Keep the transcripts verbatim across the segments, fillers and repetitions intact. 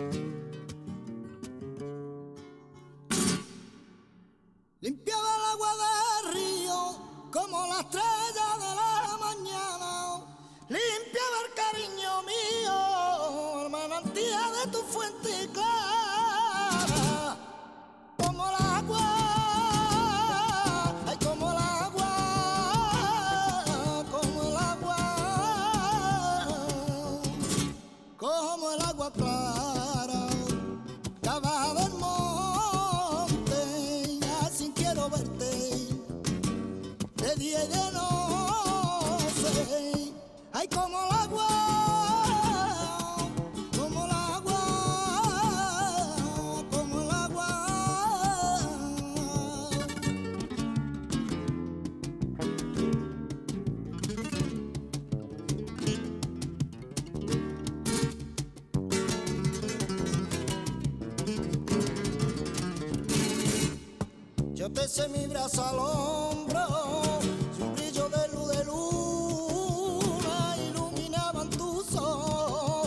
Limpiaba el agua del río como la estrella de la mañana. Limpiaba el cariño mío, el manantial de tu fuente clara. Como el agua, ay, como el agua, como el agua, como el agua clara, que abajo del monte, así quiero verte, de día y de noche, ay, como el agua, como el agua, como el agua. Yo te eché mi brazo al hombro, un brillo de luz de luna iluminaban tus ojos.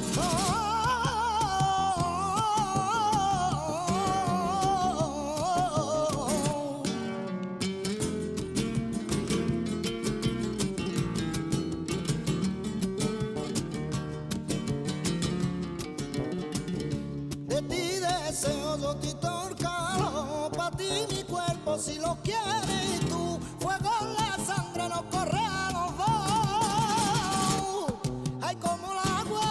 De ti deseo yo te torcaro, pa' ti mi cuerpo si lo quieres tú, fuego en la sangre nos corre a los dos. Ay, como el agua,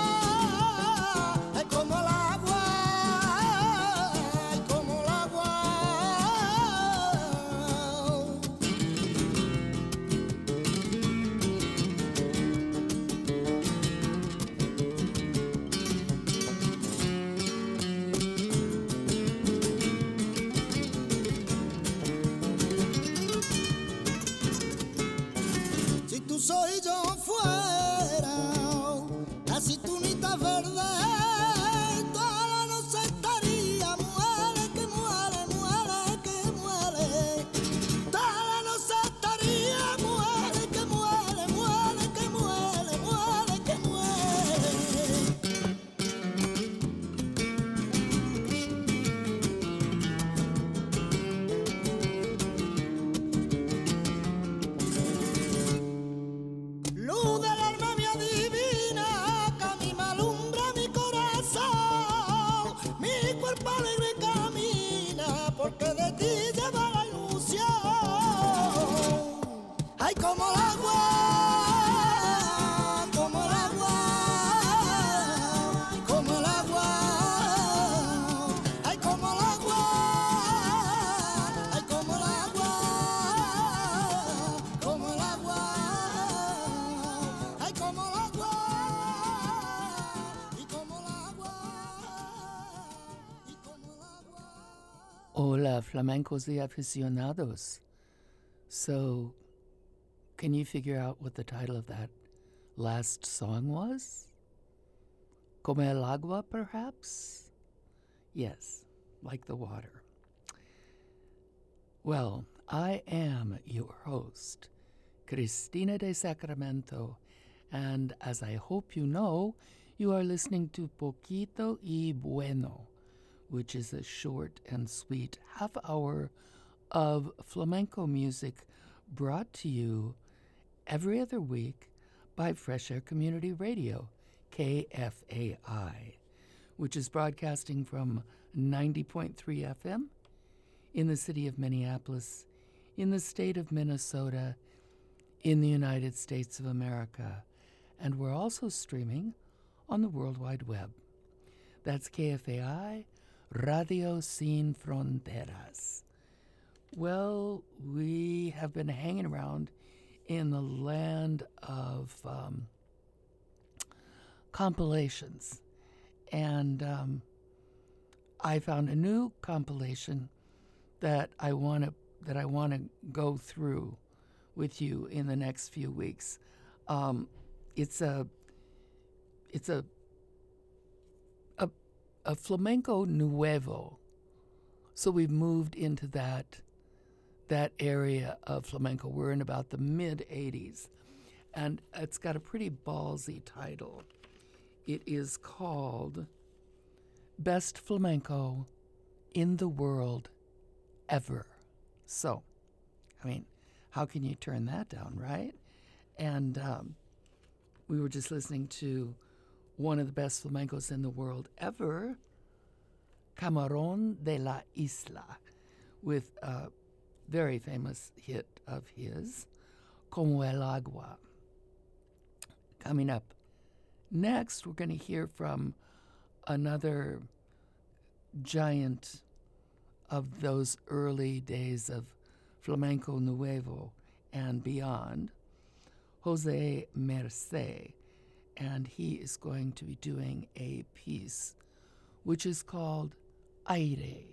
ay, como el agua, ay, como el agua. Si tú soy yo fuera, así tú ni estás verde, toda la noche estaría, muere que muere, muere que muere, toda la noche estaría, muere que muere, muere que muere, muere que muere. Luz del alma mía divina, que a mí me alumbra mi corazón, mi cuerpo alegre camina, porque de ti lleva la ilusión. Ay, como el agua, como el agua, como el agua, ay, como el agua, ay, como el agua, como el agua, ay, como el agua, y como el agua, y como el agua. Hola, flamencos y aficionados. So, can you figure out what the title of that last song was? Como el agua, perhaps? Yes, like the water. Well, I am your host, Cristina de Sacramento, and as I hope you know, you are listening to Poquito y Bueno, which is a short and sweet half hour of flamenco music brought to you every other week by Fresh Air Community Radio, K F A I, which is broadcasting from ninety point three F M in the city of Minneapolis, in the state of Minnesota, in the United States of America. And we're also streaming on the World Wide Web. That's K F A I, Radio Sin Fronteras. Well, we have been hanging around in the land of um, compilations. And um, I found a new compilation that I want to that I want to go through with you in the next few weeks. Um, it's a it's a a a flamenco nuevo. So we've moved into that that area of flamenco. We're in about the mid eighties, and it's got a pretty ballsy title. It is called best flamenco in the world ever. So, I mean, how can you turn that down, right? And um, we were just listening to one of the best flamencos in the world ever, Camarón de la Isla, with a very famous hit of his, Como el Agua. Coming up next, we're going to hear from another giant of those early days of Flamenco Nuevo and beyond, Jose Mercé, and he is going to be doing a piece which is called Aire.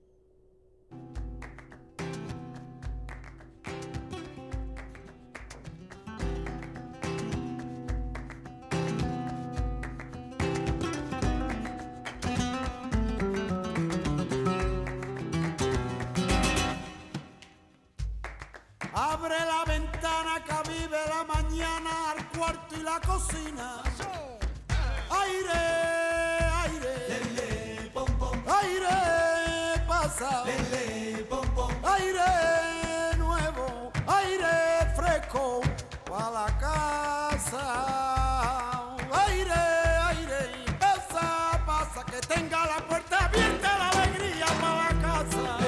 Abre la ventana que vive la mañana al cuarto y la cocina. Aire, aire, lele, pom, pom. Aire pasa, lele, pom, pom. Aire nuevo, aire fresco para la casa. Aire, aire, pasa, pasa, que tenga la puerta abierta, la alegría para la casa.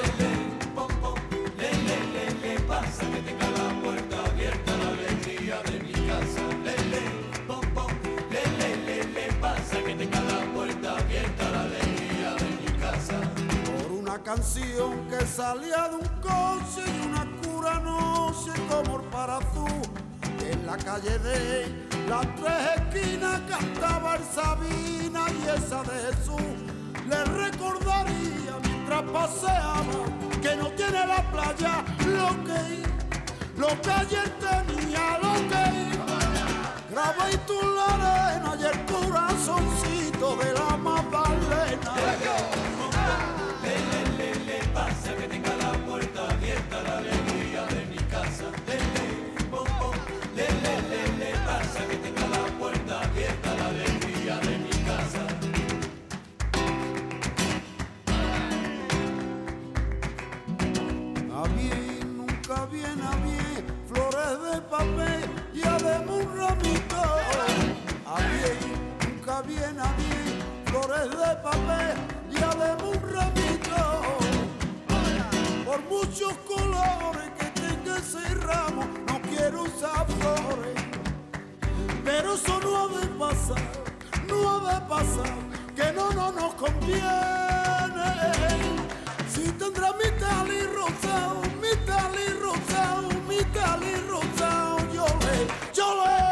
Que tenga la puerta abierta, la alegría de mi casa. Lele, pom, pom, lele, lele, pasa. Que tenga la puerta abierta, la alegría de mi casa. Por una canción que salía de un coche y una cura noche como el parazú. En la calle de las tres esquinas cantaba el Sabina y esa de Jesús. Le recordaría mientras paseaba que no tiene la playa lo que lo que ayer tenía, lo que grabé y tú la arena y el corazoncito de la Magdalena. Lele, lele, pasa, que tenga la puerta abierta, la alegría de mi casa. Lele, pom, pom, lele, lele, pasa, que tenga la puerta abierta, la alegría de mi casa. A bien, nunca viene a bien, flores de papel y además un ramito. A bien, nunca viene a bien, flores de papel y además un ramito. Por muchos colores que tenga ese ramo, no quiero usar flores. Pero eso no ha de pasar, no ha de pasar, que no, no nos conviene. Si tendrá mi tal y rosado, mi tal y rosado, mi tal y rosado, yo le, yo le.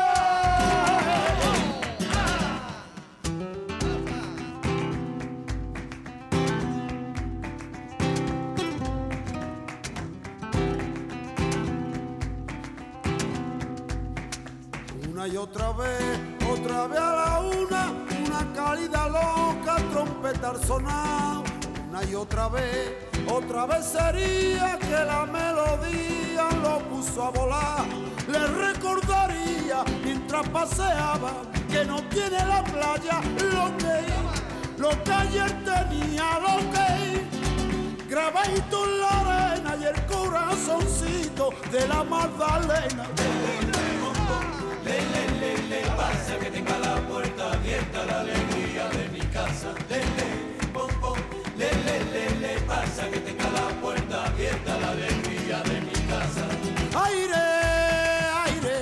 Una y otra vez, otra vez a la una, una cálida loca, trompeta al sonado. Una y otra vez, otra vez sería que la melodía lo puso a volar. Le recordaría mientras paseaba que no tiene la playa lo que, lo que ayer tenía, lo que grabadito en la arena y el corazoncito de la Magdalena. Lele, lele, pasa, que tenga la puerta abierta, la alegría de mi casa. Lele, pom, pom, lele, lele, pasa, que tenga la puerta abierta, la alegría de mi casa. Aire, aire,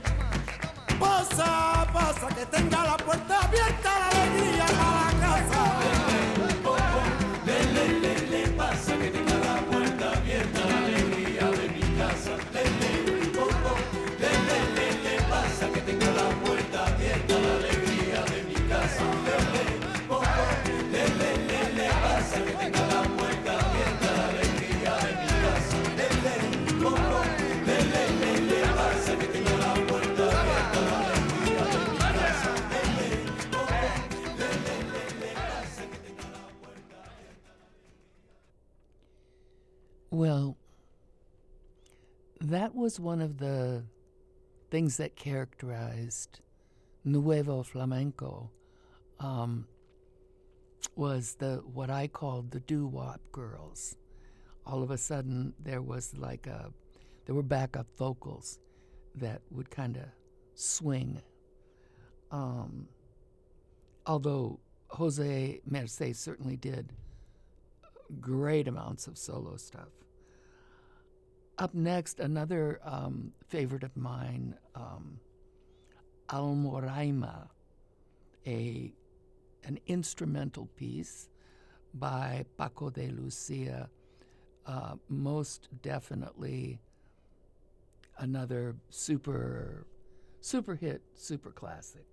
pasa, pasa, que tenga la puerta abierta, la alegría para la casa. Lele, pom, pom, lele, lele, pasa, que tenga la puerta abierta, la alegría de mi casa. Lele, pom, pom, lele, lele, pasa, que tenga la puerta abierta, la alegría de mi casa. Lele, pom, pom, lele, lele, pasa, que tenga la puerta abierta, la alegría de mi casa. Lele, pom, pom, lele, lele, pasa, que tenga la puerta abierta, la alegría de mi casa. Lele, pom, pom, lele, lele, pasa, que tenga la puerta abierta. Well, that was one of the things that characterized Nuevo Flamenco. Um, was the what I called the doo-wop girls. All of a sudden, there was like a, there were backup vocals that would kind of swing. Um, although Jose Mercé certainly did great amounts of solo stuff. Up next, another um, favorite of mine, um, Almoraima, a an instrumental piece by Paco de Lucia, uh, most definitely another super, super hit, super classic.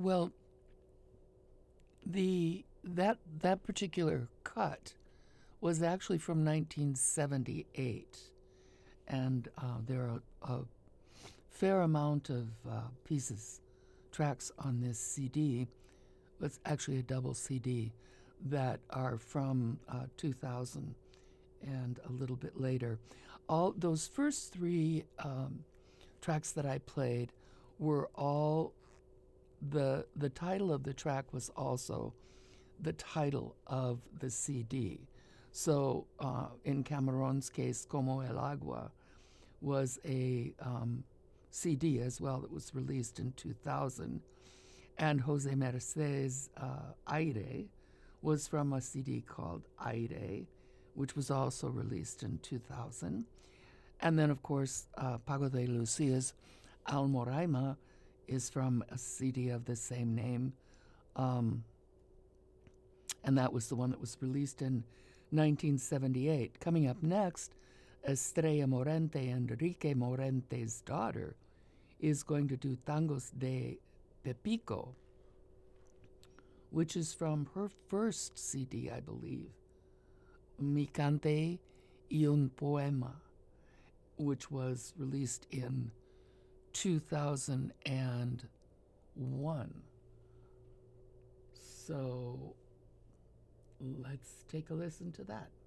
Well, the that that particular cut was actually from nineteen seventy-eight, and uh, there are a fair amount of uh, pieces, tracks on this C D. It's actually a double C D that are from uh, two thousand and a little bit later. All those first three um, tracks that I played were all the the title of the track was also the title of the C D. So uh, in Cameron's case, Como el Agua was a um, C D as well that was released in two thousand. And Jose Merced's uh, Aire was from a C D called Aire, which was also released in two thousand. And then, of course, uh, Pago de Lucia's Almoraima is from a C D of the same name. Um, and that was the one that was released in nineteen seventy-eight. Coming up next, Estrella Morente, Enrique Morente's daughter, is going to do Tangos de Pepico, which is from her first C D, I believe, Mi Cante y un Poema, which was released in two thousand one. So let's take a listen to that.